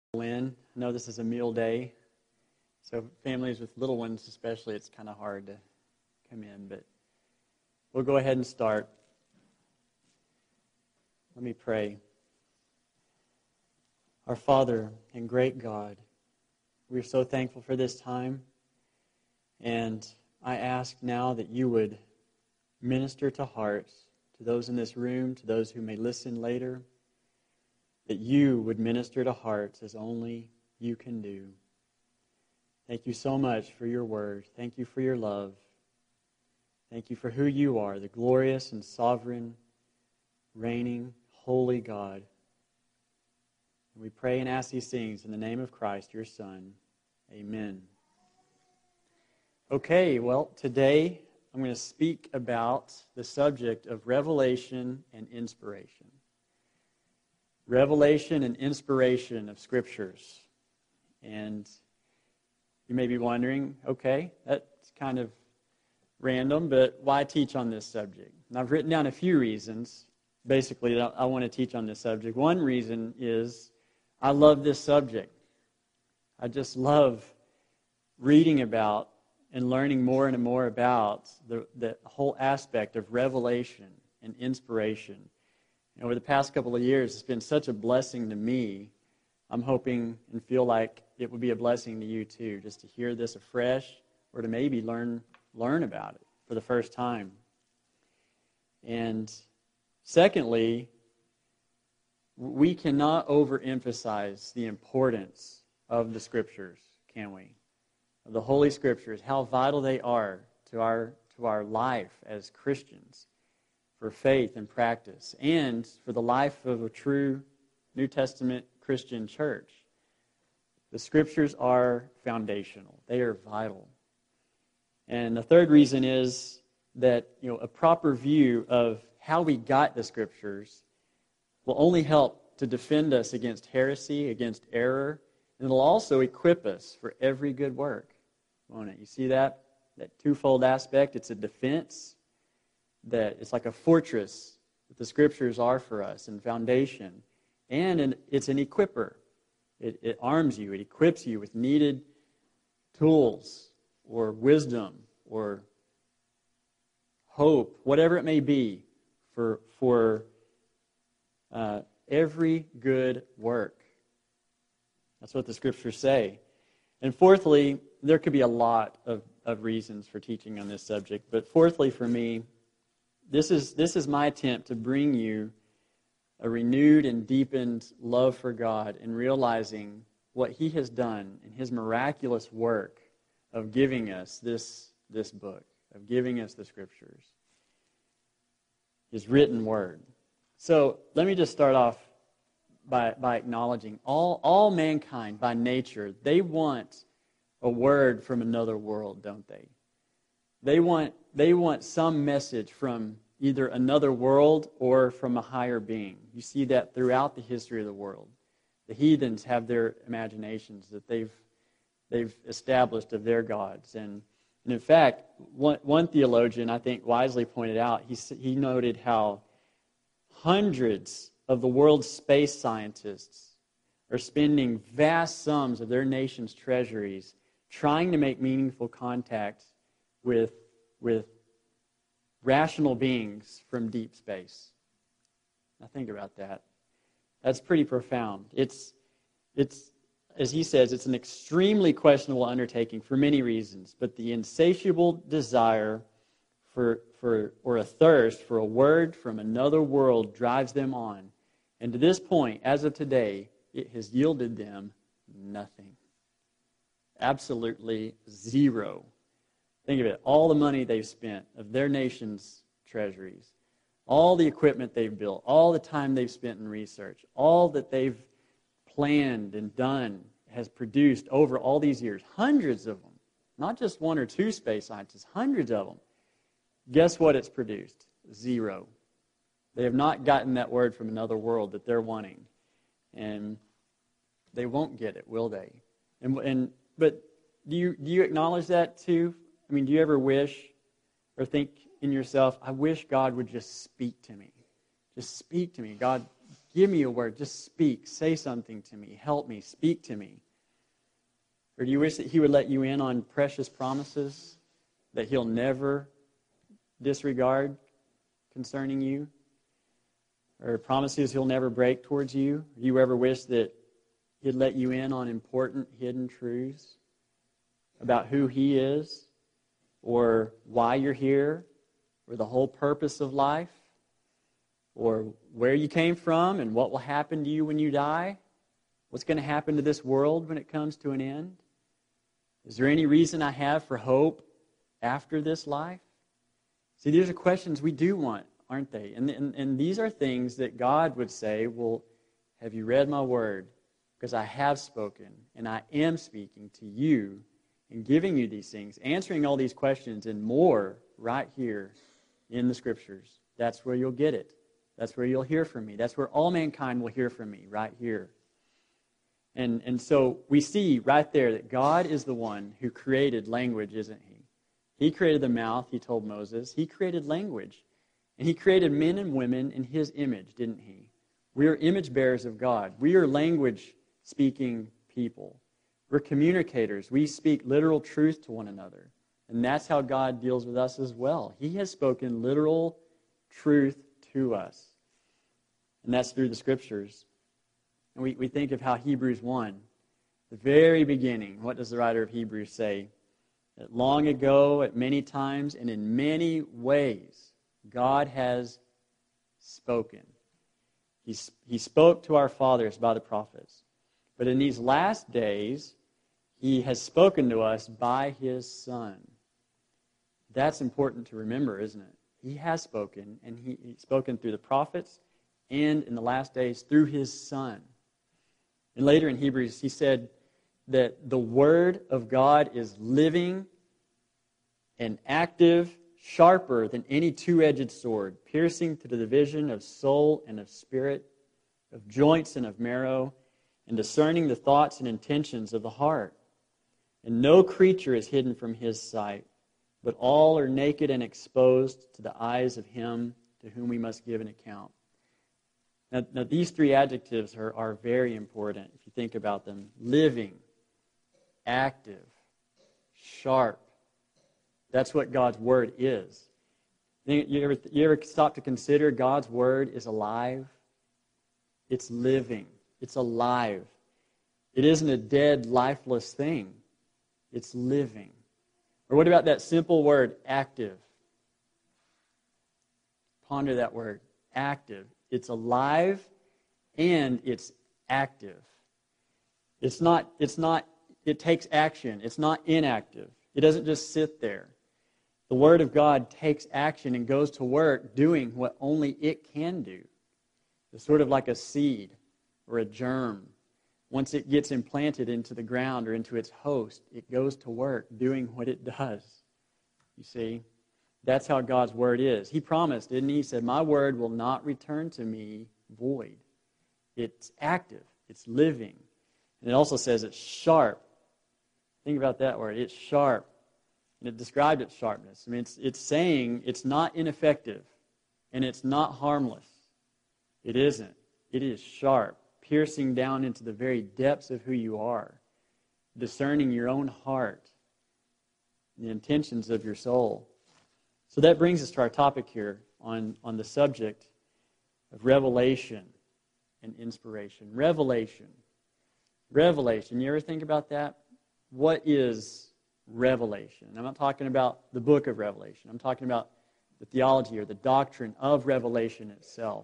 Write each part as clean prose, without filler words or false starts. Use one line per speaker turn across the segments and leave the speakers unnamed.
in. I know this is a meal day, so families with little ones especially, it's kind of hard to come in, but we'll go ahead and start. Let me pray. Our Father and great God, we're so thankful for this time, and I ask now that you would minister to hearts, to those in this room, to those who may listen later, that you would minister to hearts as only you can do. Thank you so much for your word. Thank you for your love. Thank you for who you are, the glorious and sovereign, reigning, holy God. And we pray and ask these things in the name of Christ, your Son. Amen. Okay, well, today I'm going to speak about the subject of revelation and inspiration. Revelation and inspiration of Scriptures. And you may be wondering, okay, that's kind of random, but why teach on this subject? And I've written down a few reasons, basically, that I want to teach on this subject. One reason is I love this subject. I just love reading about and learning more and more about the whole aspect of revelation and inspiration. And over the past couple of years, it's been such a blessing to me. I'm hoping and feel like it would be a blessing to you too, just to hear this afresh or to maybe learn about it for the first time. And secondly, we cannot overemphasize the importance of the Scriptures, can we? Of the Holy Scriptures, how vital they are to our life as Christians, for faith and practice, and for the life of a true New Testament Christian church. The Scriptures are foundational. They are vital. And the third reason is that a proper view of how we got the Scriptures will only help to defend us against heresy, against error, and it'll also equip us for every good work. Won't it? You see that twofold aspect? It's a defense, that it's like a fortress that the Scriptures are for us, and foundation. And it's an equipper. It arms you. It equips you with needed tools or wisdom or hope, whatever it may be, for every good work. That's what the Scriptures say. And fourthly, there could be a lot of reasons for teaching on this subject, but fourthly for me, this is my attempt to bring you a renewed and deepened love for God and realizing what He has done in His miraculous work of giving us this book, of giving us the Scriptures, His written Word. So let me just start off by acknowledging all mankind by nature, they want a word from another world, don't they? They want some message from either another world or from a higher being. You see that throughout the history of the world. The heathens have their imaginations that they've established of their gods. And in fact, one theologian, I think, wisely pointed out, he noted how hundreds of the world's space scientists are spending vast sums of their nation's treasuries trying to make meaningful contact with rational beings from deep space. Now think about that. That's pretty profound. It's as he says, it's an extremely questionable undertaking for many reasons, but the insatiable desire or a thirst for a word from another world drives them on. And to this point, as of today, it has yielded them nothing. Absolutely zero. Think of it, all the money they've spent of their nation's treasuries, all the equipment they've built, all the time they've spent in research, all that they've planned and done has produced over all these years, hundreds of them, not just one or two space scientists, hundreds of them. Guess what it's produced? Zero. They have not gotten that word from another world that they're wanting. And they won't get it, will they? But do you acknowledge that too? I mean, do you ever wish or think in yourself, I wish God would just speak to me. Just speak to me. God, give me a word. Just speak. Say something to me. Help me. Speak to me. Or do you wish that he would let you in on precious promises that he'll never disregard concerning you? Or promises he'll never break towards you? Do you ever wish that he'd let you in on important hidden truths about who he is, or why you're here, or the whole purpose of life, or where you came from and what will happen to you when you die? What's going to happen to this world when it comes to an end? Is there any reason I have for hope after this life? See, these are questions we do want, aren't they? And these are things that God would say, well, have you read my word? Because I have spoken, and I am speaking to you and giving you these things, answering all these questions and more right here in the Scriptures. That's where you'll get it. That's where you'll hear from me. That's where all mankind will hear from me, right here. And so we see right there that God is the one who created language, isn't he? He created the mouth, he told Moses. He created language. And he created men and women in his image, didn't he? We are image bearers of God. We are language-speaking people. We're communicators. We speak literal truth to one another. And that's how God deals with us as well. He has spoken literal truth to us. And that's through the Scriptures. And we think of how Hebrews 1, the very beginning, what does the writer of Hebrews say? That long ago, at many times, and in many ways, God has spoken. He spoke to our fathers by the prophets. But in these last days, he has spoken to us by his Son. That's important to remember, isn't it? He has spoken, and he's spoken through the prophets, and in the last days, through his Son. And later in Hebrews, he said that the Word of God is living and active, sharper than any two-edged sword, piercing to the division of soul and of spirit, of joints and of marrow, and discerning the thoughts and intentions of the heart. And no creature is hidden from his sight, but all are naked and exposed to the eyes of him to whom we must give an account. Now these three adjectives are very important if you think about them. Living, active, sharp. That's what God's Word is. You ever stop to consider God's Word is alive? It's living. It's alive. It isn't a dead, lifeless thing. It's living. Or what about that simple word, active? Ponder that word, active. It's alive and it's active. It takes action. It's not inactive. It doesn't just sit there. The Word of God takes action and goes to work doing what only it can do. It's sort of like a seed or a germ. Once it gets implanted into the ground or into its host, it goes to work doing what it does. You see? That's how God's Word is. He promised, didn't he? He said, my Word will not return to me void. It's active. It's living. And it also says it's sharp. Think about that word. It's sharp. And it described its sharpness. I mean, it's saying it's not ineffective and it's not harmless. It isn't. It is sharp, piercing down into the very depths of who you are, discerning your own heart, the intentions of your soul. So that brings us to our topic here on the subject of revelation and inspiration. Revelation. Revelation. You ever think about that? What is revelation? I'm not talking about the book of Revelation. I'm talking about the theology or the doctrine of revelation itself.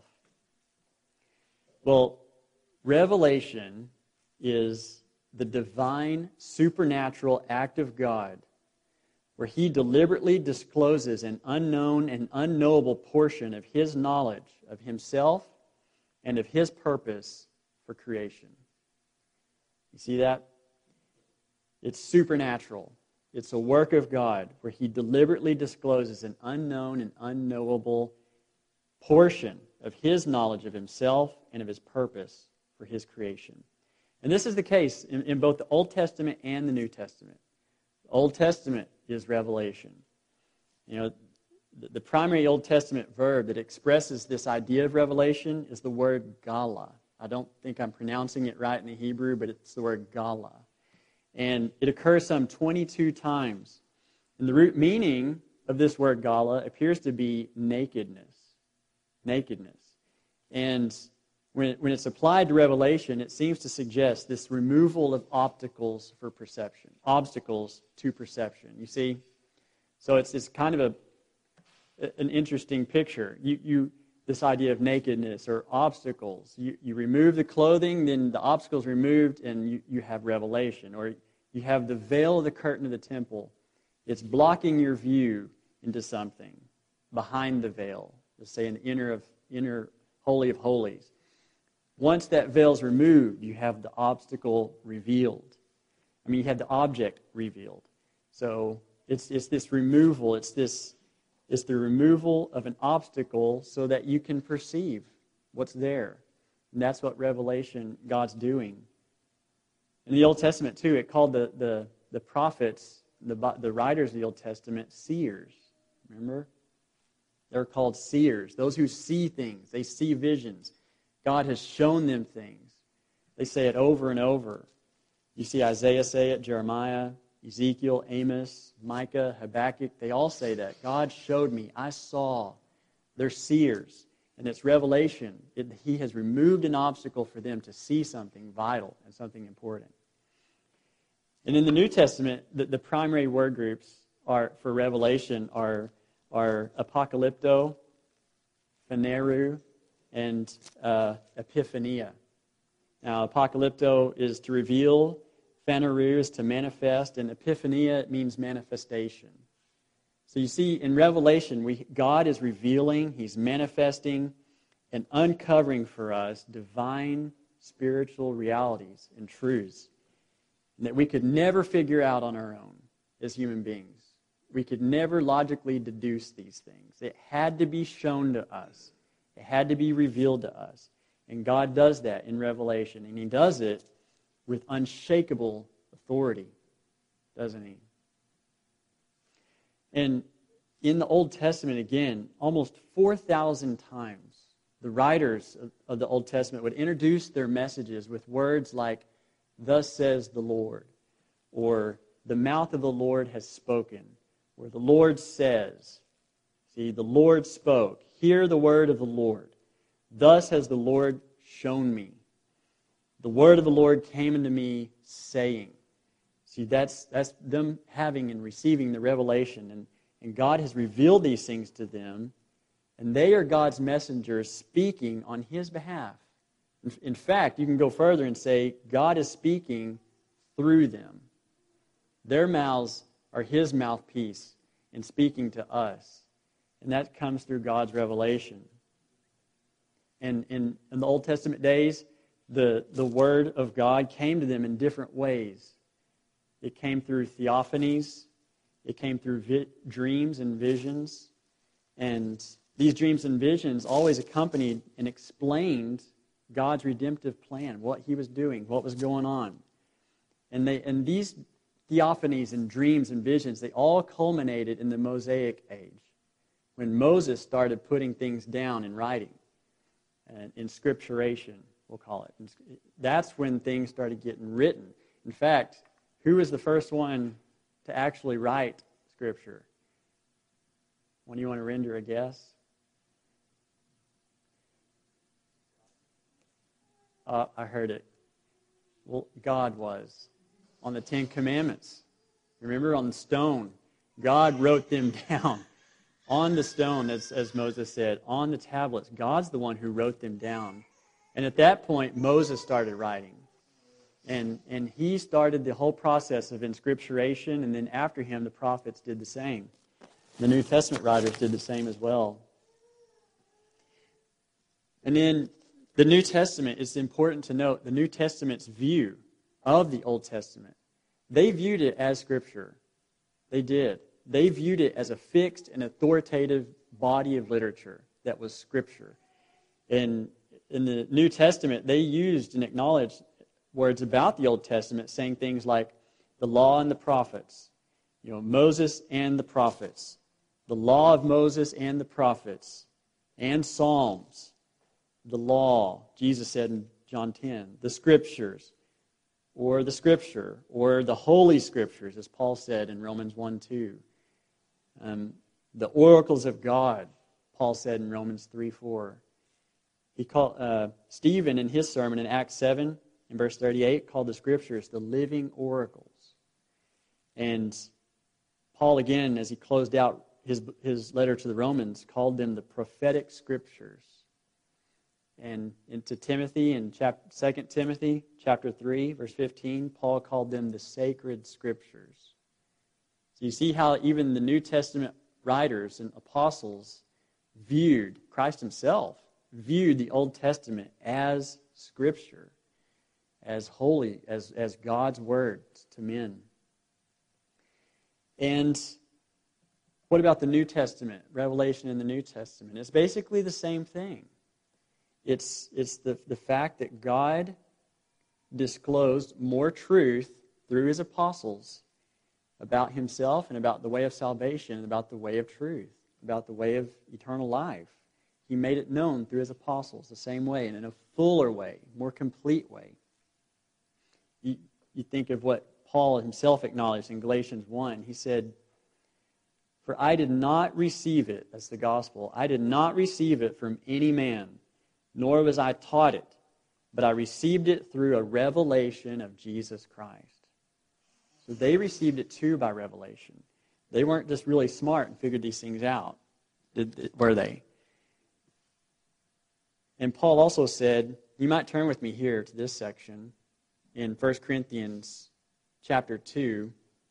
Well, revelation is the divine, supernatural act of God where he deliberately discloses an unknown and unknowable portion of his knowledge of himself and of his purpose for creation. You see that? It's supernatural. It's a work of God where he deliberately discloses an unknown and unknowable portion of his knowledge of himself and of his purpose for his creation. And this is the case in both the Old Testament and the New Testament. The Old Testament is revelation. You know, the primary Old Testament verb that expresses this idea of revelation is the word gala. I don't think I'm pronouncing it right in the Hebrew, but it's the word gala. And it occurs some 22 times. And the root meaning of this word gala appears to be nakedness. Nakedness. And when it's applied to revelation, it seems to suggest this removal of obstacles for perception. Obstacles to perception. You see? So it's kind of an interesting picture. This idea of nakedness or obstacles. You remove the clothing, then the obstacle's removed, and you have revelation. Or you have the veil of the curtain of the temple. It's blocking your view into something behind the veil. Let's say an inner Holy of Holies. Once that veil's removed, you have the obstacle revealed. You have the object revealed. So it's this removal. It's the removal of an obstacle so that you can perceive what's there. And that's what revelation God's doing. In the Old Testament, too, it called the prophets, the writers of the Old Testament, seers. Remember? They're called seers. Those who see things. They see visions. God has shown them things. They say it over and over. You see Isaiah say it, Jeremiah, Ezekiel, Amos, Micah, Habakkuk. They all say that. God showed me. I saw. They're seers. And it's revelation. He has removed an obstacle for them to see something vital and something important. And in the New Testament, the primary word groups for revelation are apocalypto, phaneru, and epiphania. Now, apocalypto is to reveal, phaneru is to manifest, and epiphania means manifestation. So you see, in Revelation, God is revealing, He's manifesting, and uncovering for us divine spiritual realities and truths that we could never figure out on our own as human beings. We could never logically deduce these things. It had to be shown to us. It had to be revealed to us. And God does that in Revelation. And He does it with unshakable authority, doesn't He? And in the Old Testament, again, almost 4,000 times, the writers of the Old Testament would introduce their messages with words like, "Thus says the Lord," or "The mouth of the Lord has spoken," or "The Lord says." See, the Lord spoke. Hear the word of the Lord. Thus has the Lord shown me. The word of the Lord came unto me, saying. See, that's them having and receiving the revelation. And God has revealed these things to them. And they are God's messengers speaking on His behalf. In fact, you can go further and say, God is speaking through them. Their mouths are His mouthpiece in speaking to us. And that comes through God's revelation. And in the Old Testament days, the Word of God came to them in different ways. It came through theophanies. It came through dreams and visions. And these dreams and visions always accompanied and explained God's redemptive plan, what He was doing, what was going on. And these theophanies and dreams and visions, they all culminated in the Mosaic age, when Moses started putting things down in writing, and in scripturation, we'll call it. And that's when things started getting written. In fact, who was the first one to actually write Scripture? When you want to render a guess? I heard it. Well, God was. On the Ten Commandments. Remember, on the stone, God wrote them down. On the stone, as Moses said, on the tablets. God's the one who wrote them down. And at that point, Moses started writing. And he started the whole process of inscripturation, and then after him, the prophets did the same. The New Testament writers did the same as well. And then the New Testament, it's important to note, the New Testament's view of the Old Testament. They viewed it as Scripture. They did. They viewed it as a fixed and authoritative body of literature that was Scripture. In the New Testament, they used and acknowledged words about the Old Testament, saying things like the law and the prophets, Moses and the prophets, The law of Moses and the prophets and Psalms, the law, Jesus said in John 10, the Scriptures, or the Scripture, or the Holy Scriptures, as Paul said in Romans 1:2. The oracles of God, Paul said in Romans 3:4. He called Stephen in his sermon in Acts 7, in verse 38, called the Scriptures the living oracles. And Paul, again, as he closed out his letter to the Romans, called them the prophetic Scriptures. And into Timothy, in 2 Timothy chapter 3, verse 15, Paul called them the sacred Scriptures. So you see how even the New Testament writers and apostles viewed, Christ himself viewed the Old Testament as Scripture, as holy, as God's word to men. And what about the New Testament? Revelation in the New Testament. It's basically the same thing. It's the fact that God disclosed more truth through his apostles about himself and about the way of salvation and about the way of truth, about the way of eternal life. He made it known through his apostles the same way and in a fuller way, more complete way. You think of what Paul himself acknowledged in Galatians 1. He said, "For I did not receive it," that's the gospel, "I did not receive it from any man, nor was I taught it, but I received it through a revelation of Jesus Christ." So they received it too by revelation. They weren't just really smart and figured these things out, were they? And Paul also said, you might turn with me here to this section in 1 Corinthians chapter 2.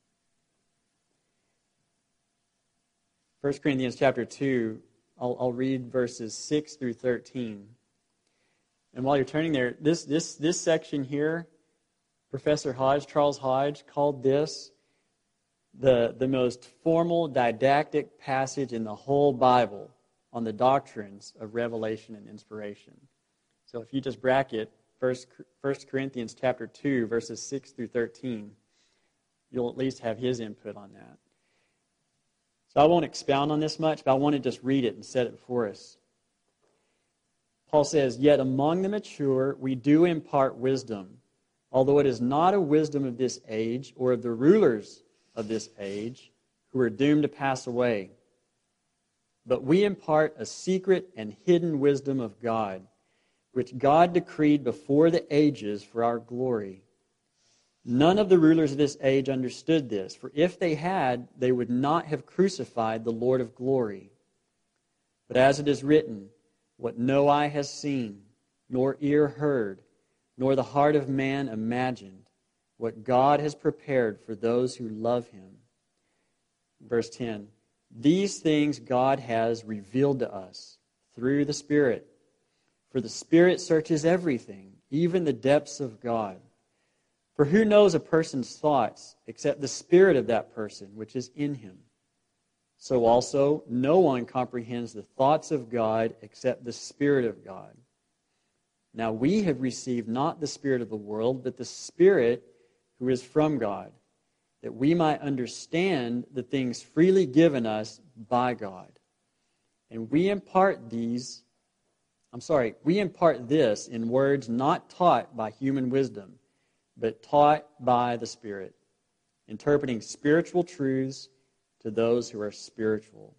1 Corinthians chapter 2, I'll read verses 6 through 13. And while you're turning there, this section here, Professor Hodge, Charles Hodge, called this the most formal didactic passage in the whole Bible on the doctrines of revelation and inspiration. So if you just bracket 1 Corinthians chapter 2, verses 6 through 13, you'll at least have his input on that. So I won't expound on this much, but I want to just read it and set it before us. Paul says, "Yet among the mature we do impart wisdom, although it is not a wisdom of this age or of the rulers of this age who are doomed to pass away. But we impart a secret and hidden wisdom of God, which God decreed before the ages for our glory. None of the rulers of this age understood this, for if they had, they would not have crucified the Lord of glory. But as it is written, what no eye has seen, nor ear heard, nor the heart of man imagined, what God has prepared for those who love him." Verse 10, "These things God has revealed to us through the Spirit. For the Spirit searches everything, even the depths of God. For who knows a person's thoughts except the spirit of that person which is in him? So also, no one comprehends the thoughts of God except the Spirit of God. Now we have received not the spirit of the world, but the Spirit who is from God, that we might understand the things freely given us by God. And we impart this in words not taught by human wisdom, but taught by the Spirit, interpreting spiritual truths to those who are spiritual."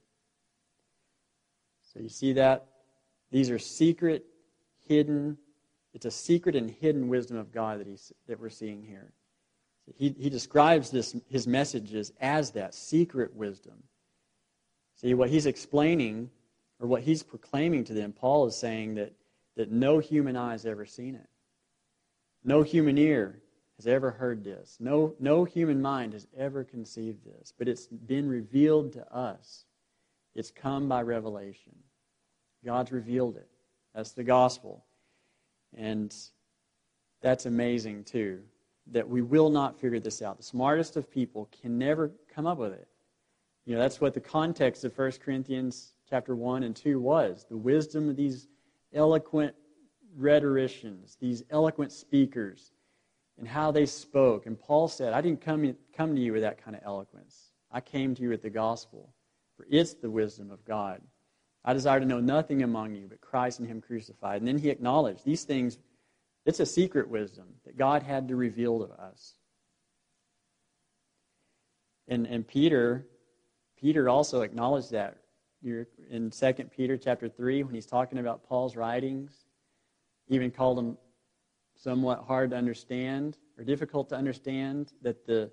So you see that? These are secret, hidden. It's a secret and hidden wisdom of God that we're seeing here. He describes his messages as that secret wisdom. See, what he's explaining, or what he's proclaiming to them, Paul is saying that no human eye has ever seen it. No human ear has ever heard this. No human mind has ever conceived this. But it's been revealed to us. It's come by revelation. God's revealed it. That's the gospel. And that's amazing too, that we will not figure this out. The smartest of people can never come up with it. That's what the context of 1 Corinthians chapter 1 and 2 was. The wisdom of these eloquent rhetoricians, these eloquent speakers, and how they spoke. And Paul said, I didn't come to you with that kind of eloquence. I came to you with the gospel. for it's the wisdom of God. I desire to know nothing among you but Christ and him crucified. And then he acknowledged these things. It's a secret wisdom that God had to reveal to us. And Peter also acknowledged that. You're in 2 Peter chapter 3, when he's talking about Paul's writings, he even called them somewhat hard to understand or difficult to understand, that the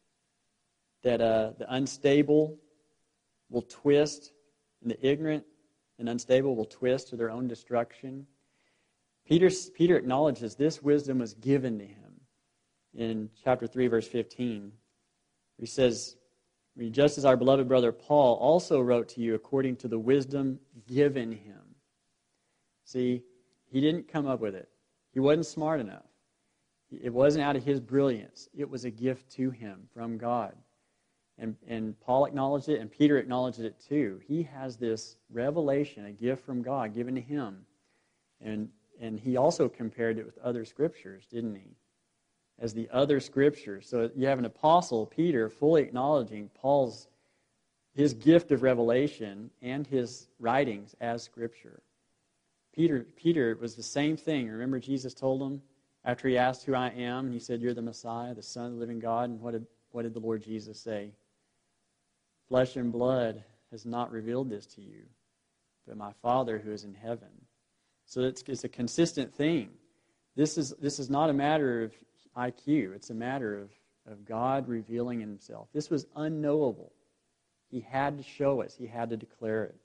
unstable will twist, and the ignorant and unstable will twist to their own destruction. Peter acknowledges this wisdom was given to him in chapter 3, verse 15. He says, just as our beloved brother Paul also wrote to you according to the wisdom given him. See, he didn't come up with it. He wasn't smart enough. It wasn't out of his brilliance. It was a gift to him from God. And Paul acknowledged it, and Peter acknowledged it too. He has this revelation, a gift from God given to him. And he also compared it with other scriptures, didn't he? As the other scriptures. So you have an apostle, Peter, fully acknowledging his gift of revelation and his writings as scripture. Peter was the same thing. Remember, Jesus told him after he asked who I am, and he said, "You're the Messiah, the Son of the living God." And what did the Lord Jesus say? "Flesh and blood has not revealed this to you, but my Father who is in heaven." So it's a consistent thing. This is not a matter of IQ. It's a matter of God revealing himself. This was unknowable. He had to show us. He had to declare it.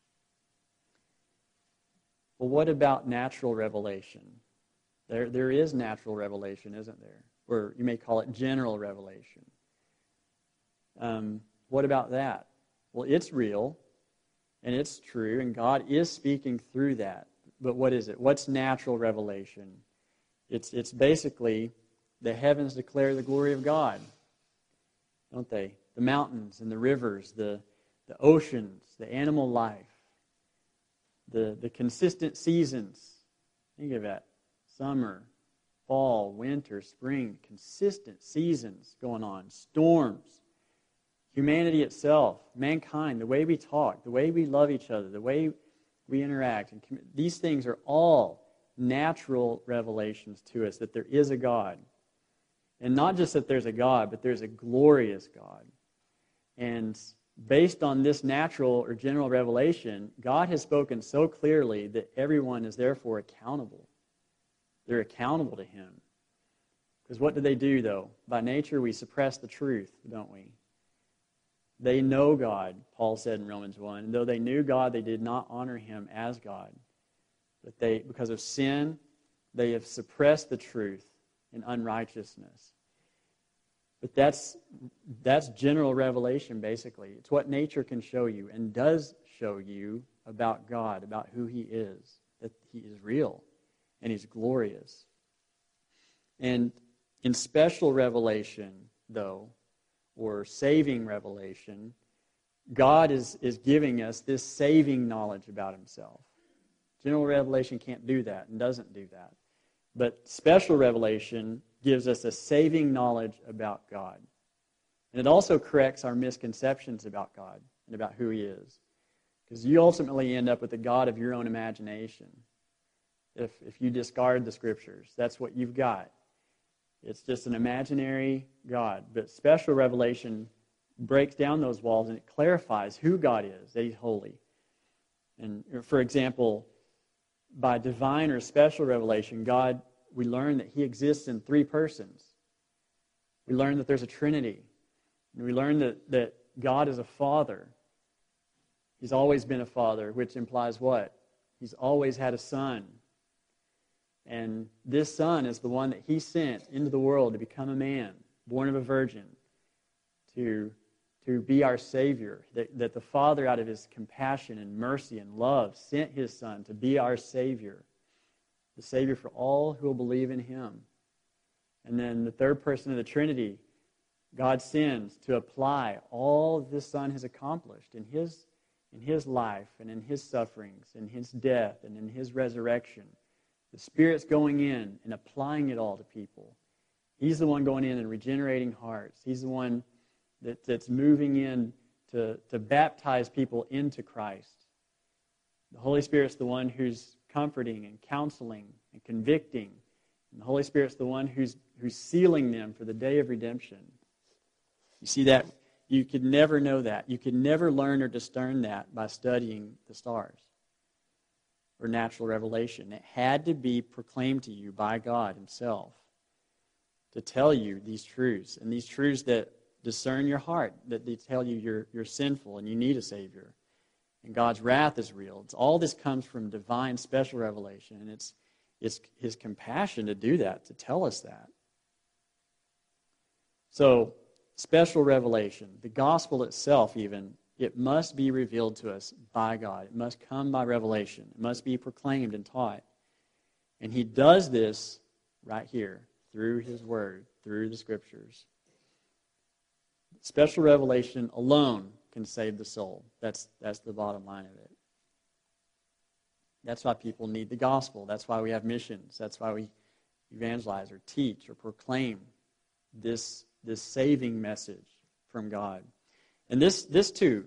Well, what about natural revelation? There is natural revelation, isn't there? Or you may call it general revelation. What about that? Well, it's real, and it's true, and God is speaking through that. But what is it? What's natural revelation? It's basically the heavens declare the glory of God, don't they? The mountains and the rivers, the oceans, the animal life, the consistent seasons. Think of that. Summer, fall, winter, spring, consistent seasons going on. Storms, humanity itself, mankind, the way we talk, the way we love each other, the way we interact. And these things are all natural revelations to us that there is a God. And not just that there's a God, but there's a glorious God. And based on this natural or general revelation, God has spoken so clearly that everyone is therefore accountable. They're accountable to him. Because what do they do, though? By nature, we suppress the truth, don't we? They know God, Paul said in Romans 1. And though they knew God, they did not honor him as God. But because of sin, they have suppressed the truth in unrighteousness. But that's general revelation, basically. It's what nature can show you and does show you about God, about who he is, that he is real and he's glorious. And in special revelation, though, or saving revelation, God is giving us this saving knowledge about himself. General revelation can't do that and doesn't do that. But special revelation gives us a saving knowledge about God. And it also corrects our misconceptions about God and about who he is. Because you ultimately end up with a God of your own imagination. If you discard the scriptures, that's what you've got. It's just an imaginary God. But special revelation breaks down those walls and it clarifies who God is, that he's holy. And for example, by divine or special revelation, God, we learn that he exists in three persons. We learn that there's a Trinity. And we learn that God is a father. He's always been a father, which implies what? He's always had a son. And this son is the one that he sent into the world to become a man, born of a virgin, to be our Savior. That the Father, out of his compassion and mercy and love, sent his Son to be our Savior. The Savior for all who will believe in him. And then the third person of the Trinity, God sends to apply all this Son has accomplished in his life and in his sufferings, in his death and in his resurrection. The Spirit's going in and applying it all to people. He's the one going in and regenerating hearts. He's the one that's moving in to baptize people into Christ. The Holy Spirit's the one who's comforting and counseling and convicting. And the Holy Spirit's the one who's sealing them for the day of redemption. You see that? You could never know that. You could never learn or discern that by studying the stars or natural revelation. It had to be proclaimed to you by God himself to tell you these truths, and these truths that discern your heart, that they tell you you're sinful and you need a Savior. And God's wrath is real. All this comes from divine special revelation, and it's his compassion to do that, to tell us that. So, special revelation, the gospel itself even, it must be revealed to us by God. It must come by revelation. It must be proclaimed and taught. And he does this right here, through his word, through the scriptures. Special revelation alone can save the soul. That's the bottom line of it. That's why people need the gospel. That's why we have missions. That's why we evangelize or teach or proclaim this saving message from God. And this too,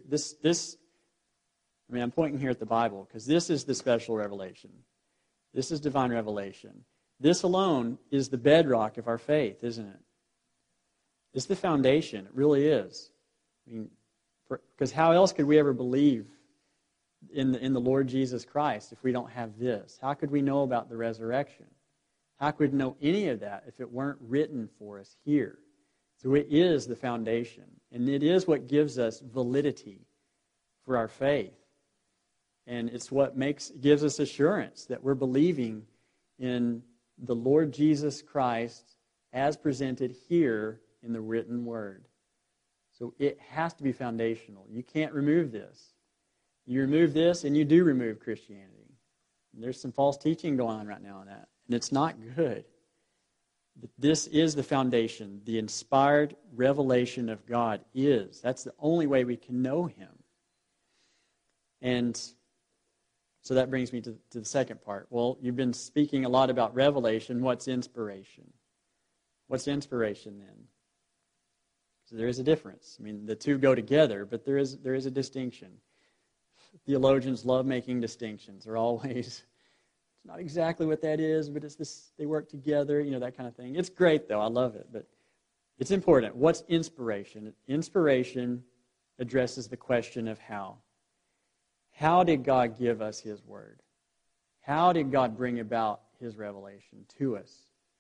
I'm pointing here at the Bible because this is the special revelation. This is divine revelation. This alone is the bedrock of our faith, isn't it? It's the foundation. It really is. Because how else could we ever believe in the Lord Jesus Christ if we don't have this? How could we know about the resurrection? How could we know any of that if it weren't written for us here? So it is the foundation, and it is what gives us validity for our faith. And it's what gives us assurance that we're believing in the Lord Jesus Christ as presented here in the written word. So it has to be foundational. You can't remove this. You remove this and you do remove Christianity. And there's some false teaching going on right now on that, and it's not good. But this is the foundation. The inspired revelation of God is. That's the only way we can know him. And so that brings me to the second part. Well, you've been speaking a lot about revelation. What's inspiration? What's inspiration then? So there is a difference. The two go together, but there is a distinction. Theologians love making distinctions. They're always, it's not exactly what that is, but it's this, they work together, that kind of thing. It's great, though. I love it, but it's important. What's inspiration? Inspiration addresses the question of how. How did God give us his word? How did God bring about his revelation to us?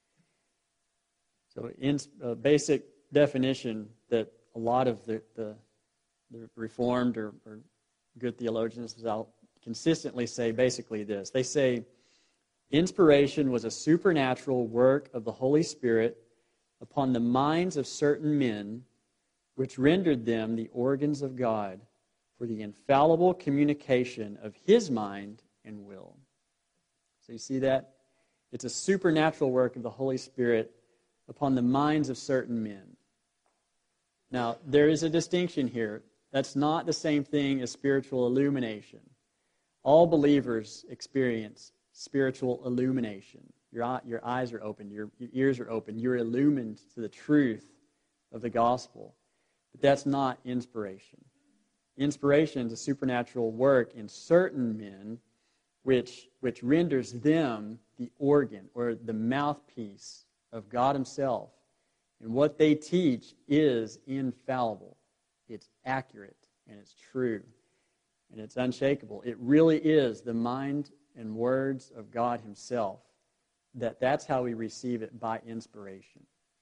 So a basic definition that a lot of the Reformed or good theologians will consistently say basically this. They say, inspiration was a supernatural work of the Holy Spirit upon the minds of certain men, which rendered them the organs of God for the infallible communication of his mind and will. So you see that? It's a supernatural work of the Holy Spirit upon the minds of certain men. Now, there is a distinction here. That's not the same thing as spiritual illumination. All believers experience spiritual illumination. Your eyes are opened, your ears are open, you're illumined to the truth of the gospel. But that's not inspiration. Inspiration is a supernatural work in certain men which renders them the organ or the mouthpiece of God himself. And what they teach is infallible. It's accurate and it's true and it's unshakable. It really is the mind and words of God himself. That's how we receive it, by inspiration.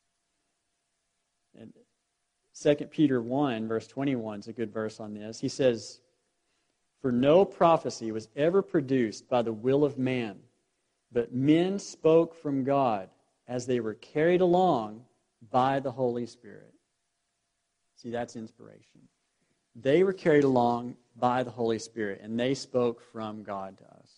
And 2 Peter 1, verse 21 is a good verse on this. He says, "For no prophecy was ever produced by the will of man, but men spoke from God as they were carried along by the Holy Spirit." See, that's inspiration. They were carried along by the Holy Spirit, and they spoke from God to us.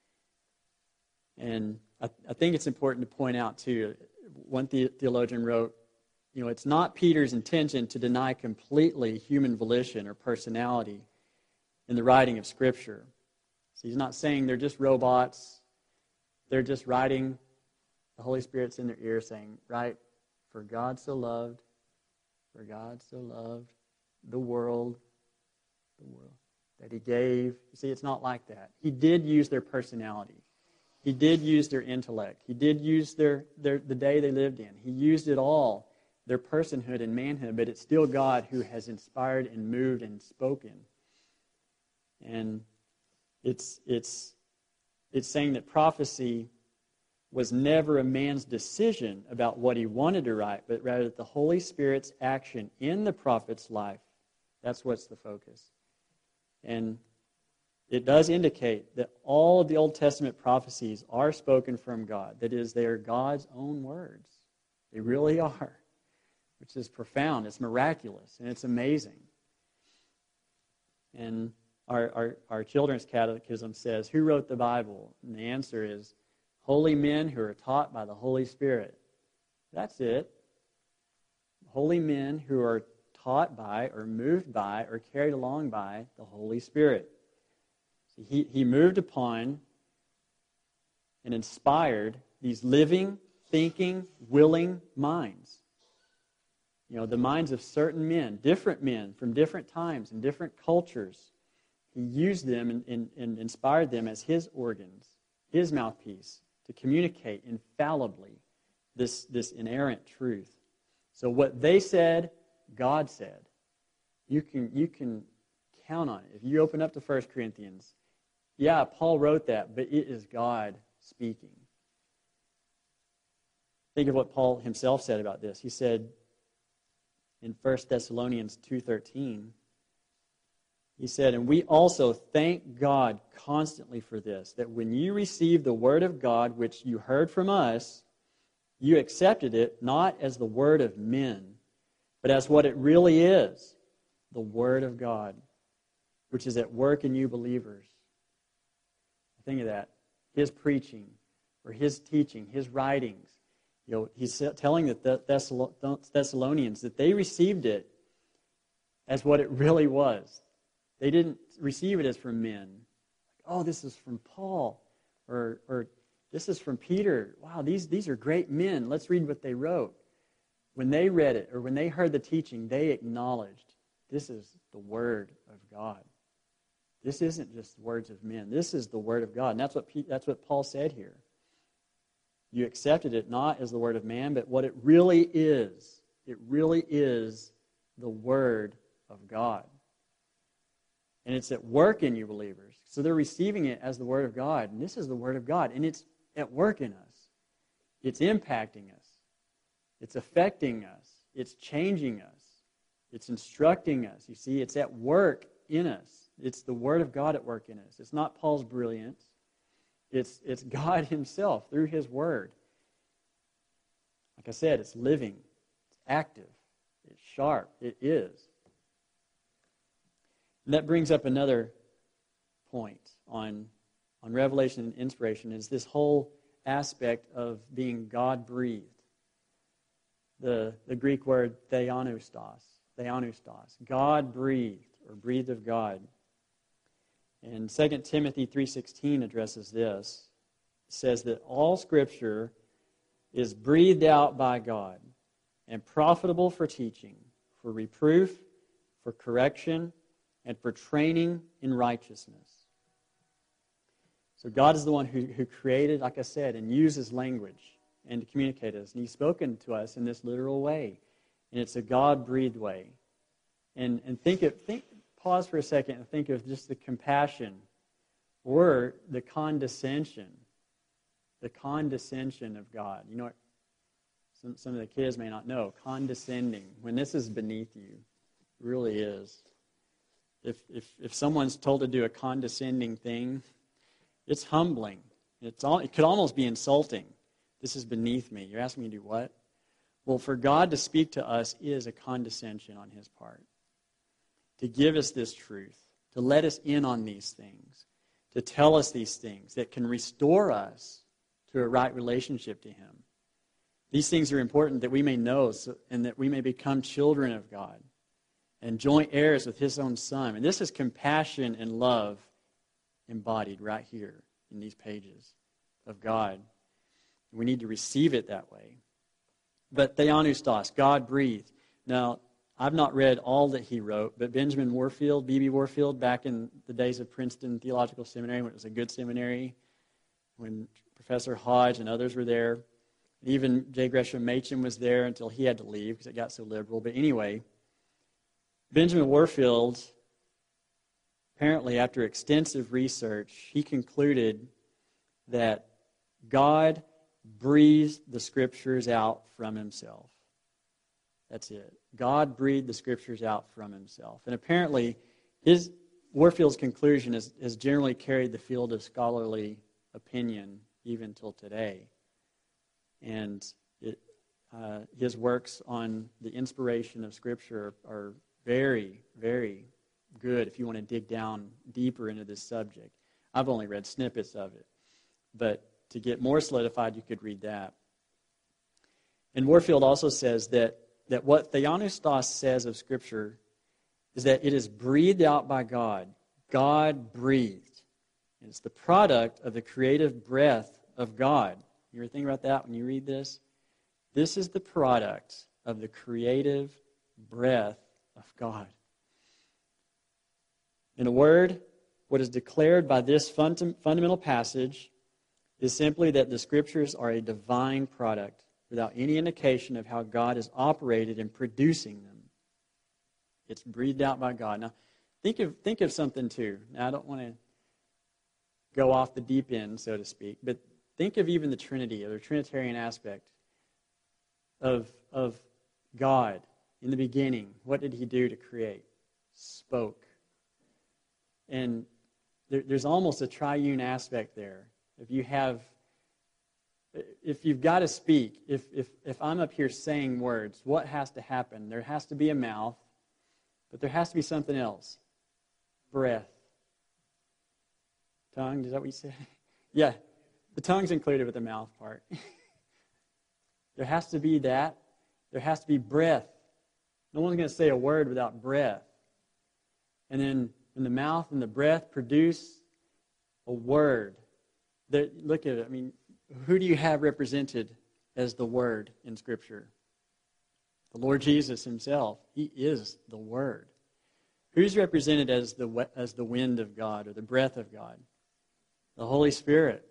And I think it's important to point out, too, one theologian wrote, it's not Peter's intention to deny completely human volition or personality in the writing of Scripture. So he's not saying they're just robots. They're just writing. The Holy Spirit's in their ear saying, right, for God so loved the world the world, that he gave. You see, it's not like that. He did use their personality. He did use their intellect. He did use the day they lived in. He used it all, their personhood and manhood, but it's still God who has inspired and moved and spoken. And it's saying that prophecy was never a man's decision about what he wanted to write, but rather the Holy Spirit's action in the prophet's life. That's what's the focus. And it does indicate that all of the Old Testament prophecies are spoken from God. That is, they are God's own words. They really are, which is profound. It's miraculous, and it's amazing. And our children's catechism says, who wrote the Bible? And the answer is, holy men who are taught by the Holy Spirit. That's it. Holy men who are taught by or moved by or carried along by the Holy Spirit. So he moved upon and inspired these living, thinking, willing minds. You know, the minds of certain men from different times and different cultures. He used them and inspired them as his organs, his mouthpiece, to communicate infallibly this inerrant truth. So what they said, God said. You can count on it. If you open up to 1 Corinthians, yeah, Paul wrote that, but it is God speaking. Think of what Paul himself said about this. He said in 1 Thessalonians 2:13, he said, and we also thank God constantly for this, that when you received the word of God, which you heard from us, you accepted it not as the word of men, but as what it really is, the word of God, which is at work in you believers. Think of that. His preaching, or his teaching, his writings. You know, he's telling the Thessalonians that they received it as what it really was. They didn't receive it as from men. Oh, this is from Paul, or this is from Peter. Wow, these are great men. Let's read what they wrote. When they read it, or when they heard the teaching, they acknowledged this is the Word of God. This isn't just the words of men. This is the Word of God. And that's what Paul said here. You accepted it not as the word of man, but what it really is. It really is the Word of God. And it's at work in you believers. So they're receiving it as the Word of God. And this is the Word of God. And it's at work in us. It's impacting us. It's affecting us. It's changing us. It's instructing us. You see, it's at work in us. It's the Word of God at work in us. It's not Paul's brilliance. It's God himself through his Word. Like I said, it's living. It's active. It's sharp. It is. And that brings up another point on revelation and inspiration, is this whole aspect of being God-breathed. The Greek word theopneustos, God-breathed, or breathed of God. And 2 Timothy 3:16 addresses this. It says that all Scripture is breathed out by God and profitable for teaching, for reproof, for correction, and for training in righteousness. So God is the one who created, like I said, and uses language and to communicate us. And He's spoken to us in this literal way. And it's a God-breathed way. And pause for a second and think of just the compassion or the condescension of God. You know what some of the kids may not know, condescending. When this is beneath you, it really is. If someone's told to do a condescending thing, it's humbling. It could almost be insulting. This is beneath me. You're asking me to do what? Well, for God to speak to us is a condescension on His part. To give us this truth, to let us in on these things, to tell us these things that can restore us to a right relationship to Him. These things are important that we may know and that we may become children of God and joint heirs with His own Son. And this is compassion and love embodied right here in these pages of God. We need to receive it that way. But theopneustos, God breathed. Now, I've not read all that he wrote, but Benjamin Warfield, B.B. Warfield, back in the days of Princeton Theological Seminary, when it was a good seminary, when Professor Hodge and others were there, even J. Gresham Machen was there until he had to leave because it got so liberal. But anyway, Benjamin Warfield, apparently after extensive research, he concluded that God breathed the Scriptures out from himself. That's it. God breathed the Scriptures out from himself. And apparently, Warfield's conclusion has generally carried the field of scholarly opinion even till today. And his works on the inspiration of Scripture are very, very good if you want to dig down deeper into this subject. I've only read snippets of it. But to get more solidified, you could read that. And Warfield also says that what Theopneustos says of Scripture is that it is breathed out by God. God breathed. And it's the product of the creative breath of God. You ever think about that when you read this? This is the product of the creative breath of God. In a word, what is declared by this fundamental passage is simply that the Scriptures are a divine product without any indication of how God has operated in producing them. It's breathed out by God. Now, think of something too. Now, I don't want to go off the deep end, so to speak, but think of even the Trinity, or the Trinitarian aspect of God. In the beginning, what did he do to create? Spoke. And there's almost a triune aspect there. If you've got to speak, if I'm up here saying words, what has to happen? There has to be a mouth, but there has to be something else. Breath. Tongue, is that what you said? Yeah, the tongue's included with the mouth part. There has to be that. There has to be breath. No one's going to say a word without breath. And then when the mouth and the breath produce a word, look at it. I mean, who do you have represented as the Word in Scripture? The Lord Jesus himself. He is the Word. Who's represented as the wind of God or the breath of God? The Holy Spirit.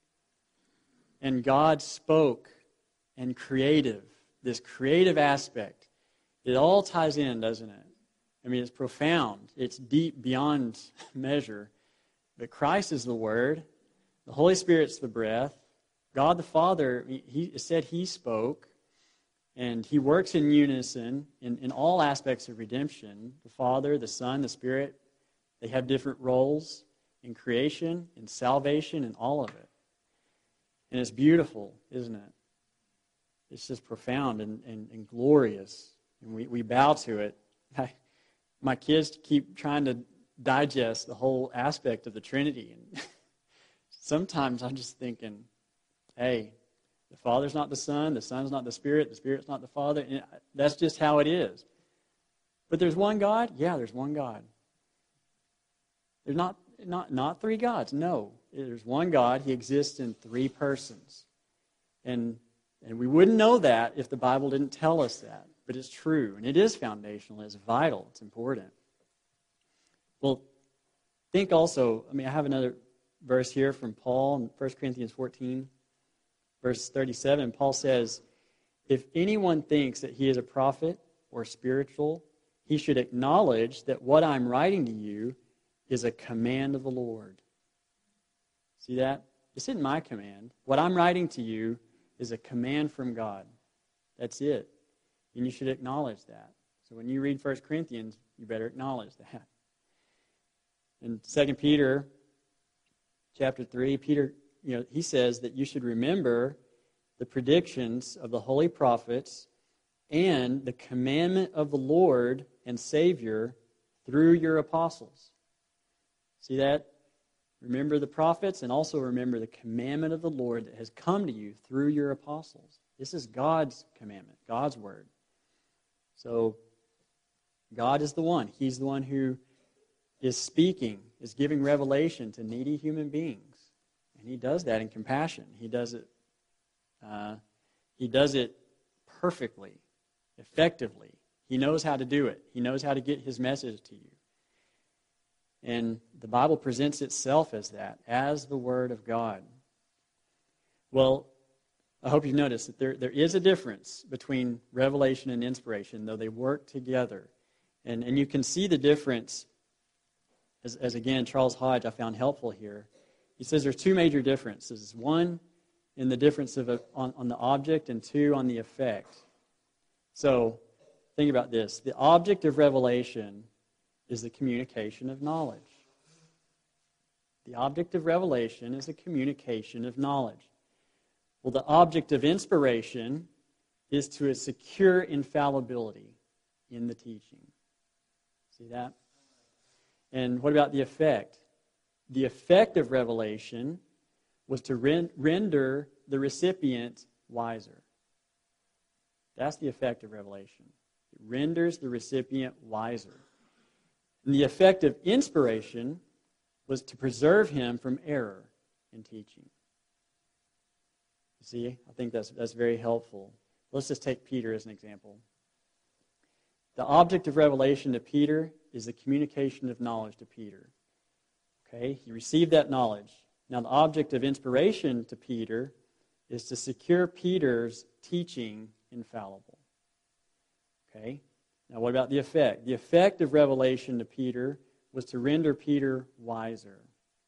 And God spoke and creative, this creative aspect. It all ties in, doesn't it? I mean, it's profound. It's deep beyond measure. But Christ is the Word. The Holy Spirit's the breath. God the Father, he said he spoke, and he works in unison in all aspects of redemption. The Father, the Son, the Spirit, they have different roles in creation, in salvation, in all of it. And it's beautiful, isn't it? It's just profound and glorious. And we bow to it. My kids keep trying to digest the whole aspect of the Trinity. And sometimes I'm just thinking, hey, the Father's not the Son not the Spirit's not the Father. And that's just how it is. But there's one God? Yeah, there's one God. There's not three gods. No, there's one God. He exists in three persons. And we wouldn't know that if the Bible didn't tell us that. But it's true, and it is foundational. It's vital. It's important. Well, think also, I have another verse here from Paul in 1 Corinthians 14, verse 37. Paul says, if anyone thinks that he is a prophet or spiritual, he should acknowledge that what I'm writing to you is a command of the Lord. See that? This isn't my command. What I'm writing to you is a command from God. That's it. And you should acknowledge that. So when you read 1 Corinthians, you better acknowledge that. In 2 Peter chapter 3, Peter, he says that you should remember the predictions of the holy prophets and the commandment of the Lord and Savior through your apostles. See that? Remember the prophets and also remember the commandment of the Lord that has come to you through your apostles. This is God's commandment, God's word. So God is the one. He's the one who is speaking, is giving revelation to needy human beings. And he does that in compassion. He does it perfectly, effectively. He knows how to do it. He knows how to get his message to you. And the Bible presents itself as that, as the Word of God. Well, I hope you've noticed that there is a difference between revelation and inspiration, though they work together. And you can see the difference, as again, Charles Hodge I found helpful here. He says there's two major differences. One, in the difference of on the object, and two, on the effect. So, think about this. The object of revelation is the communication of knowledge. The object of revelation is the communication of knowledge. Well, the object of inspiration is to secure infallibility in the teaching. See that? And what about the effect? The effect of revelation was to render the recipient wiser. That's the effect of revelation. It renders the recipient wiser. And the effect of inspiration was to preserve him from error in teaching. You see, I think that's very helpful. Let's just take Peter as an example. The object of revelation to Peter is the communication of knowledge to Peter. Okay, he received that knowledge. Now the object of inspiration to Peter is to secure Peter's teaching infallible. Okay, now what about the effect? The effect of revelation to Peter was to render Peter wiser.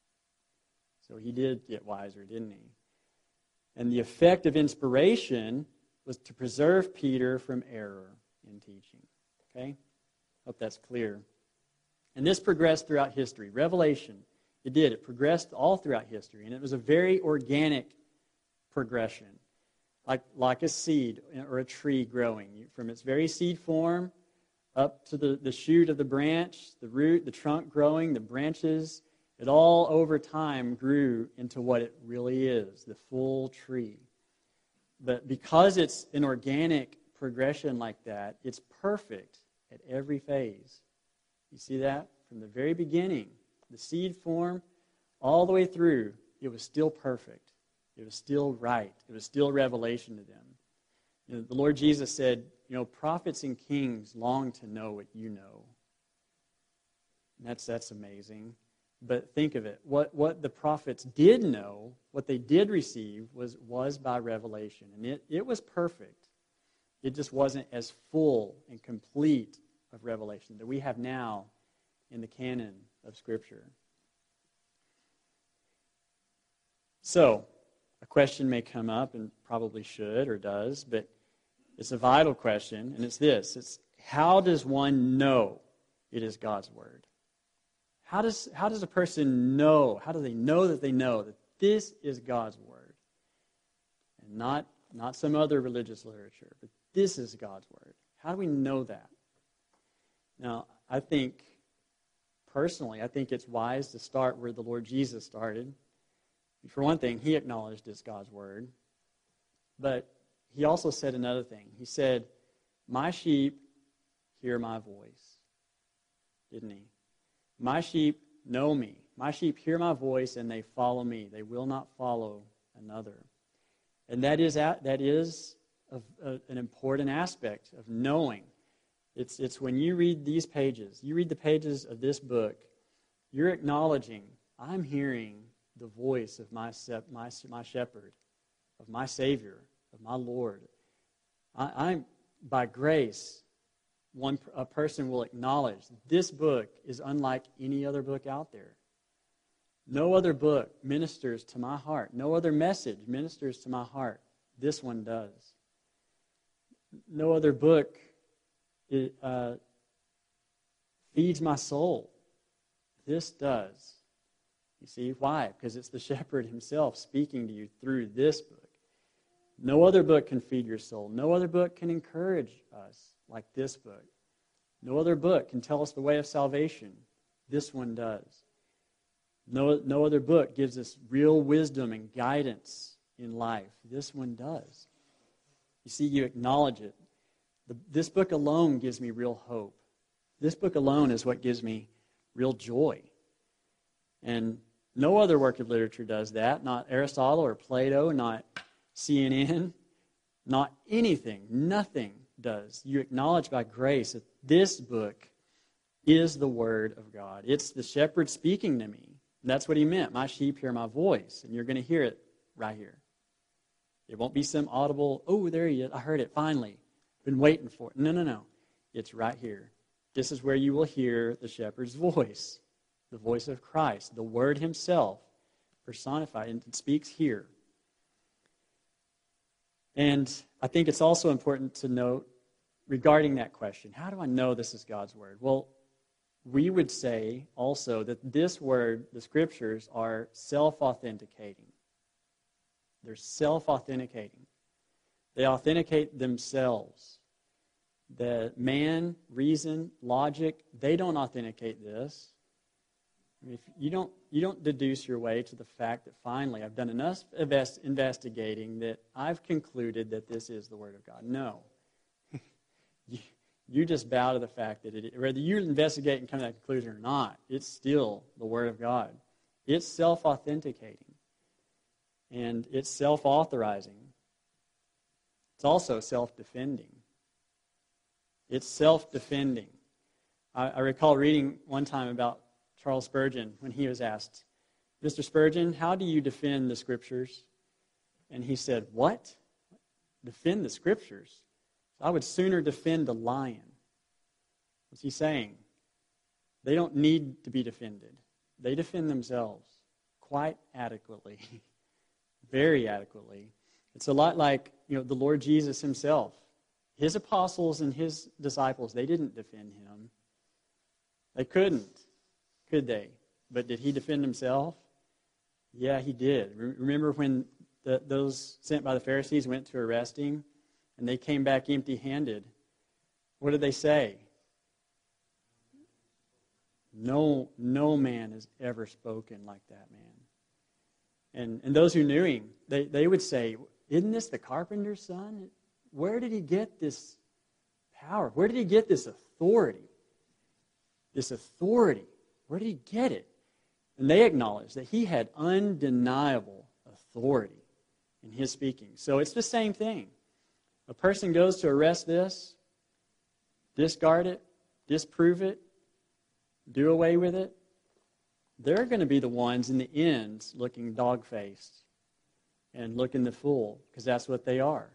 So he did get wiser, didn't he? And the effect of inspiration was to preserve Peter from error in teaching. Okay? Hope that's clear. And this progressed throughout history. Revelation, it did. It progressed all throughout history. And it was a very organic progression. Like a seed or a tree growing. From its very seed form up to the shoot of the branch, the root, the trunk growing, the branches. It all over time grew into what it really is, the full tree. But because it's an organic progression like that, it's perfect at every phase. You see that? From the very beginning, the seed form, all the way through, it was still perfect. It was still right. It was still revelation to them. You know, the Lord Jesus said, prophets and kings long to know what you know. And that's amazing. But think of it. What the prophets did know, what they did receive, was by revelation. And it was perfect. It just wasn't as full and complete of revelation that we have now in the canon of Scripture. So, a question may come up, and probably should or does, but it's a vital question, and it's this. It's how does one know it is God's Word? How does a person know? How do they know that this is God's Word? And not some other religious literature, but this is God's Word. How do we know that? Now, I think it's wise to start where the Lord Jesus started. For one thing, he acknowledged it's God's Word. But he also said another thing. He said, my sheep hear my voice. Didn't he? My sheep know me. My sheep hear my voice and they follow me. They will not follow another. And that is an important aspect of knowing. It's when you read these pages, you read the pages of this book, you're acknowledging, I'm hearing the voice of my shepherd, of my Savior, of my Lord. I'm by grace, a person will acknowledge this book is unlike any other book out there. No other book ministers to my heart. No other message ministers to my heart. This one does. No other book feeds my soul. This does. You see, why? Because it's the shepherd himself speaking to you through this book. No other book can feed your soul. No other book can encourage us like this book. No other book can tell us the way of salvation. This one does. No other book gives us real wisdom and guidance in life. This one does. You see, you acknowledge it. This book alone gives me real hope. This book alone is what gives me real joy. And no other work of literature does that. Not Aristotle or Plato, not CNN, not anything, nothing does. You acknowledge by grace that this book is the Word of God. It's the shepherd speaking to me. And that's what he meant. My sheep hear my voice, and you're going to hear it right here. It won't be some audible, oh, there he is, I heard it, finally. Been waiting for it. No. It's right here. This is where you will hear the shepherd's voice, the voice of Christ, the Word himself, personified, and it speaks here. And I think it's also important to note regarding that question, how do I know this is God's Word? Well, we would say also that this Word, the Scriptures, are self-authenticating. They're self-authenticating. They authenticate themselves. The man, reason, logic, they don't authenticate this. I mean, if you don't deduce your way to the fact that finally I've done enough investigating that I've concluded that this is the Word of God. No. You just bow to the fact that whether you investigate and come to that conclusion or not, it's still the Word of God. It's self-authenticating. And it's self-authorizing. It's also self-defending. It's self-defending. I recall reading one time about Charles Spurgeon when he was asked, Mr. Spurgeon, how do you defend the Scriptures? And he said, what? Defend the Scriptures? I would sooner defend a lion. What's he saying? They don't need to be defended. They defend themselves quite adequately, very adequately. It's a lot like, the Lord Jesus himself. His apostles and his disciples, they didn't defend him. They couldn't, could they? But did he defend himself? Yeah, he did. Remember when those sent by the Pharisees went to arrest him? And they came back empty-handed. What did they say? No man has ever spoken like that man. And those who knew him, they would say, isn't this the carpenter's son? Where did he get this power? Where did he get this authority? This authority. Where did he get it? And they acknowledged that he had undeniable authority in his speaking. So it's the same thing. A person goes to arrest this, discard it, disprove it, do away with it. They're going to be the ones in the end looking dog-faced and looking the fool, because that's what they are.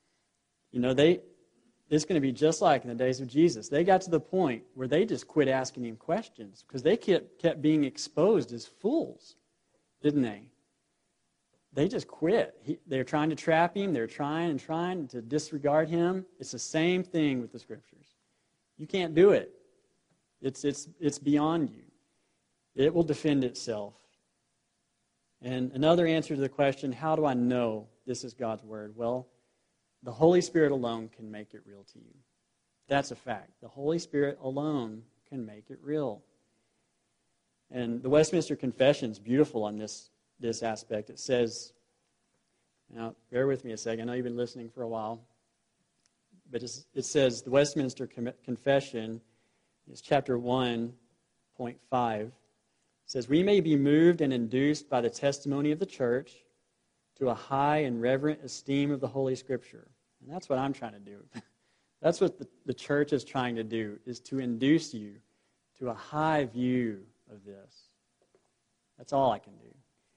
It's going to be just like in the days of Jesus. They got to the point where they just quit asking him questions because they kept being exposed as fools, didn't they? They just quit. They're trying to trap him. They're trying to disregard him. It's the same thing with the Scriptures. You can't do it. It's beyond you. It will defend itself. And another answer to the question, how do I know this is God's Word? Well, the Holy Spirit alone can make it real to you. That's a fact. The Holy Spirit alone can make it real. And the Westminster Confession is beautiful on this aspect. It says, now bear with me a second, I know you've been listening for a while, but it says, the Westminster Confession is chapter 1.5, says, we may be moved and induced by the testimony of the church to a high and reverent esteem of the Holy Scripture. And that's what I'm trying to do. That's what the church is trying to do, is to induce you to a high view of this. That's all I can do.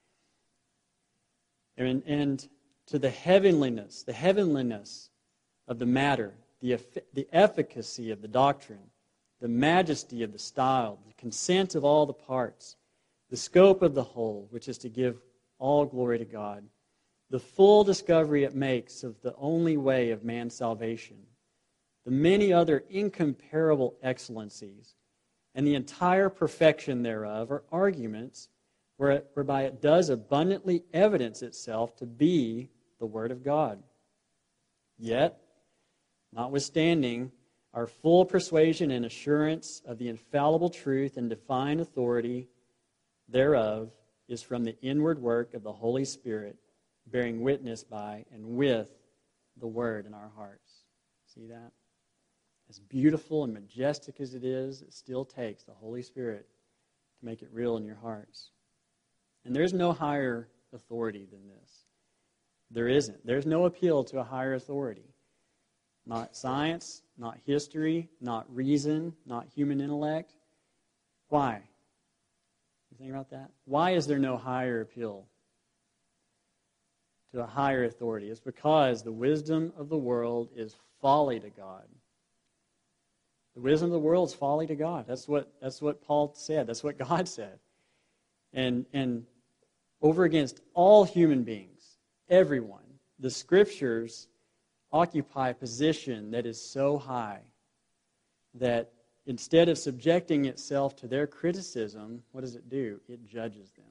And to the heavenliness of the matter, the efficacy of the doctrine, the majesty of the style, the consent of all the parts, the scope of the whole, which is to give all glory to God, the full discovery it makes of the only way of man's salvation, the many other incomparable excellencies, and the entire perfection thereof are arguments whereby it does abundantly evidence itself to be the Word of God. Yet, notwithstanding our full persuasion and assurance of the infallible truth and divine authority thereof is from the inward work of the Holy Spirit, bearing witness by and with the Word in our hearts. See that? As beautiful and majestic as it is, it still takes the Holy Spirit to make it real in your hearts. And there's no higher authority than this. There isn't. There's no appeal to a higher authority. Not science, not history, not reason, not human intellect. Why? You think about that? Why is there no higher appeal to a higher authority? It's because the wisdom of the world is folly to God. The wisdom of the world is folly to God. That's what Paul said. That's what God said. And over against all human beings, everyone, the Scriptures occupy a position that is so high that instead of subjecting itself to their criticism, what does it do? It judges them.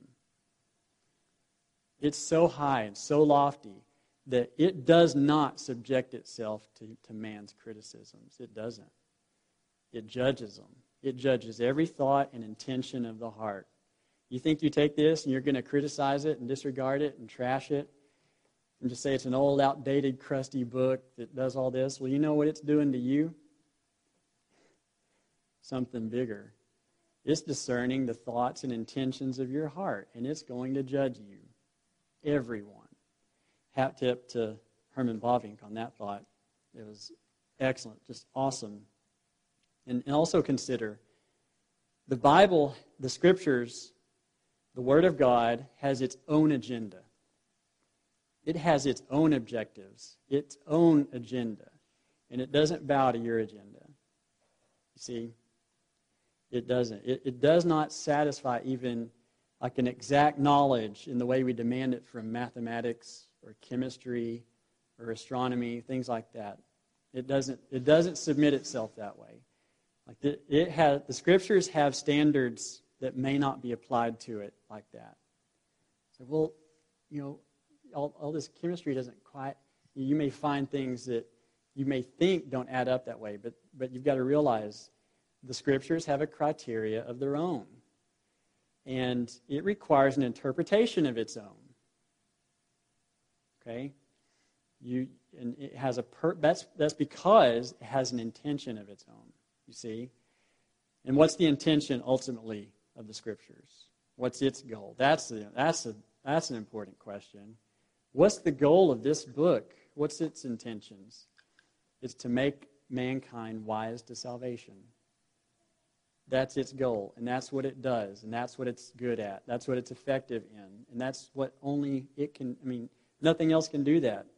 It's so high and so lofty that it does not subject itself to man's criticisms. It doesn't. It judges them. It judges every thought and intention of the heart. You think you take this and you're going to criticize it and disregard it and trash it and just say it's an old, outdated, crusty book that does all this? Well, you know what it's doing to you? Something bigger. It's discerning the thoughts and intentions of your heart, and it's going to judge you. Everyone. Hat tip to Herman Bavinck on that thought. It was excellent, just awesome. And also consider the Bible, the Scriptures, the Word of God has its own agenda. It has its own objectives, its own agenda, and it doesn't bow to your agenda. You see, it doesn't. It does not satisfy even like an exact knowledge in the way we demand it from mathematics or chemistry or astronomy, things like that. It doesn't submit itself that way. Like the Scriptures have standards that may not be applied to it like that. So, well, you know, all this chemistry doesn't quite. You may find things that you may think don't add up that way, but you've got to realize the Scriptures have a criteria of their own, and it requires an interpretation of its own. Okay, and it has that's because it has an intention of its own. You see, and what's the intention ultimately of the Scriptures? What's its goal? That's an important question. What's the goal of this book? What's its intentions? It's to make mankind wise to salvation. That's its goal, and that's what it does, and that's what it's good at. That's what it's effective in, and that's what only it can. I mean, nothing else can do that.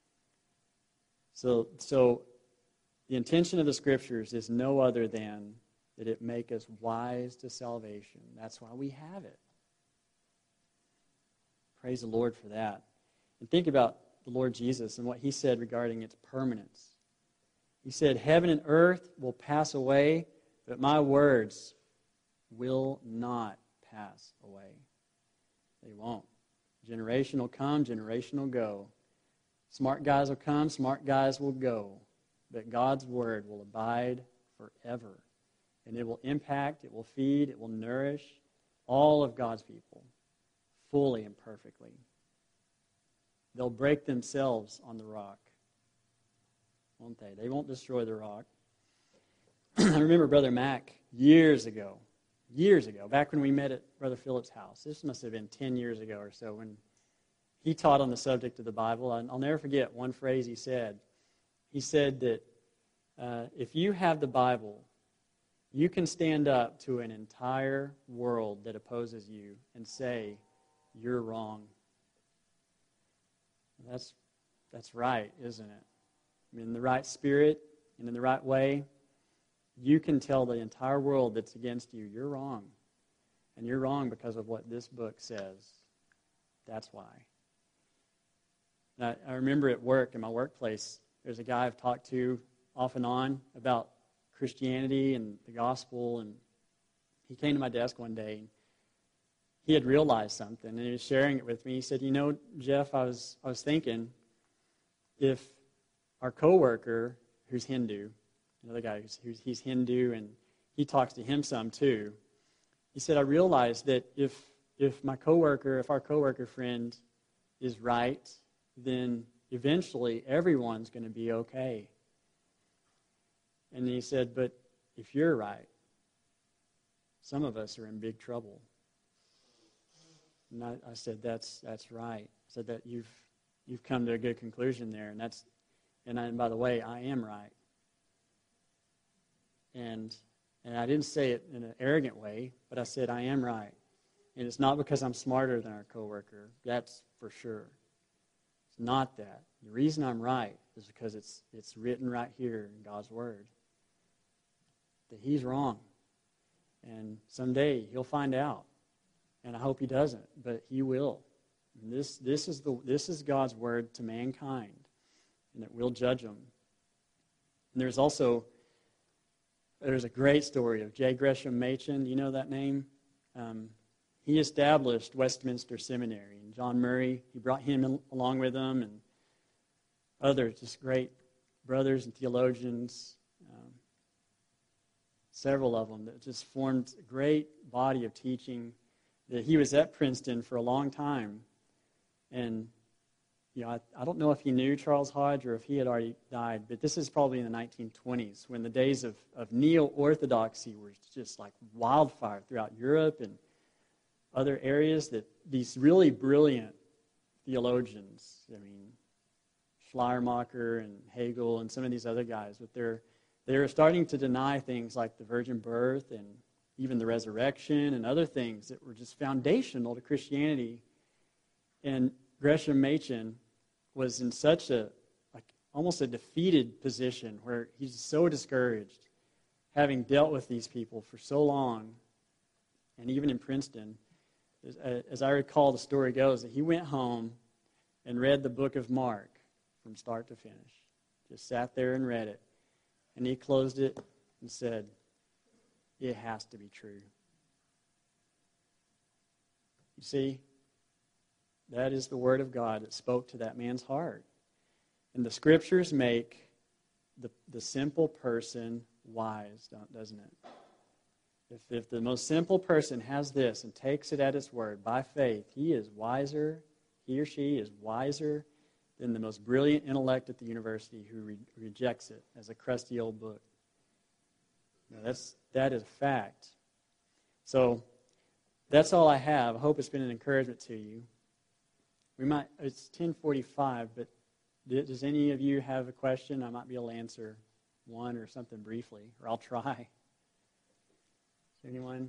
So the intention of the Scriptures is no other than that it make us wise to salvation. That's why we have it. Praise the Lord for that. And think about the Lord Jesus and what He said regarding its permanence. He said, "Heaven and earth will pass away, but my words will not pass away." They won't. Generation will come, generation will go. Smart guys will come, smart guys will go. But God's word will abide forever. And it will impact, it will feed, it will nourish all of God's people fully and perfectly. They'll break themselves on the rock, won't they? They won't destroy the rock. I remember Brother Mac years ago, back when we met at Brother Philip's house. This must have been 10 years ago or so when he taught on the subject of the Bible. And I'll never forget one phrase he said. He said that if you have the Bible, you can stand up to an entire world that opposes you and say, "You're wrong." That's right, isn't it? I mean, in the right spirit and in the right way, you can tell the entire world that's against you, "You're wrong." And you're wrong because of what this book says. That's why. Now, I remember at work, in my workplace, there's a guy I've talked to off and on about Christianity and the gospel, and he came to my desk one day, and he had realized something, and he was sharing it with me. He said, "You know, Jeff, I was thinking, if our coworker who's Hindu, another guy he's Hindu, and he talks to him some too," he said, "I realized that if our coworker friend is right, then eventually everyone's going to be okay." And he said, "But if you're right, some of us are in big trouble." And I said, that's right. I said that you've come to a good conclusion there, and And by the way, I am right. And I didn't say it in an arrogant way, but I said I am right. And it's not because I'm smarter than our coworker. That's for sure. It's not that. The reason I'm right is because it's written right here in God's Word that he's wrong. And someday he'll find out. And I hope he doesn't, but he will. And this is God's Word to mankind, and it will judge them. And there's a great story of J. Gresham Machen. Do you know that name? He established Westminster Seminary. And John Murray, he brought him along with him, and others, just great brothers and theologians, several of them that just formed a great body of teaching. That he was at Princeton for a long time. And I don't know if he knew Charles Hodge or if he had already died, but this is probably in the 1920s when the days of neo-orthodoxy were just like wildfire throughout Europe and other areas, that these really brilliant theologians, Schleiermacher and Hegel and some of these other guys, but they were starting to deny things like the virgin birth and even the resurrection and other things that were just foundational to Christianity. And Gresham Machen was in such almost a defeated position where he's so discouraged, having dealt with these people for so long, and even in Princeton. As I recall, the story goes that he went home and read the book of Mark from start to finish. Just sat there and read it. And he closed it and said, it has to be true. You see, that is the Word of God that spoke to that man's heart. And the Scriptures make the simple person wise, doesn't it? If the most simple person has this and takes it at its word by faith, he or she is wiser than the most brilliant intellect at the university who rejects it as a crusty old book. That is a fact. So that's all I have. I hope it's been an encouragement to you. It's 10:45, but does any of you have a question? I might be able to answer one or something briefly, or I'll try. Is there anyone?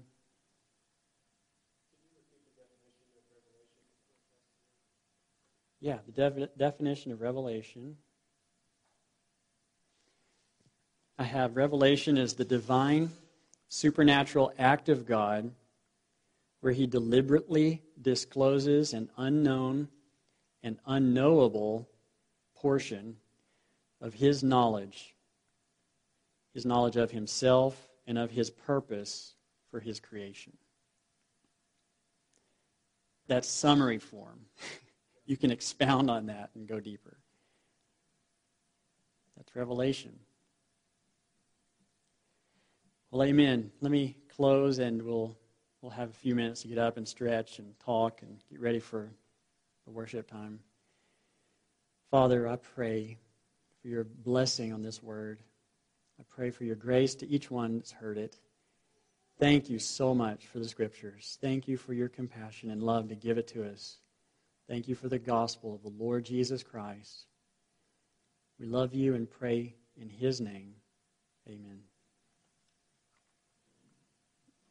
Yeah, the definition of revelation. I have revelation as the divine, supernatural act of God where he deliberately discloses an unknown and unknowable portion of his knowledge of himself and of his purpose for his creation. That's summary form. You can expound on that and go deeper. That's revelation. Well, amen. Let me close, and we'll have a few minutes to get up and stretch and talk and get ready for the worship time. Father, I pray for your blessing on this word. I pray for your grace to each one that's heard it. Thank you so much for the Scriptures. Thank you for your compassion and love to give it to us. Thank you for the gospel of the Lord Jesus Christ. We love you and pray in his name. Amen.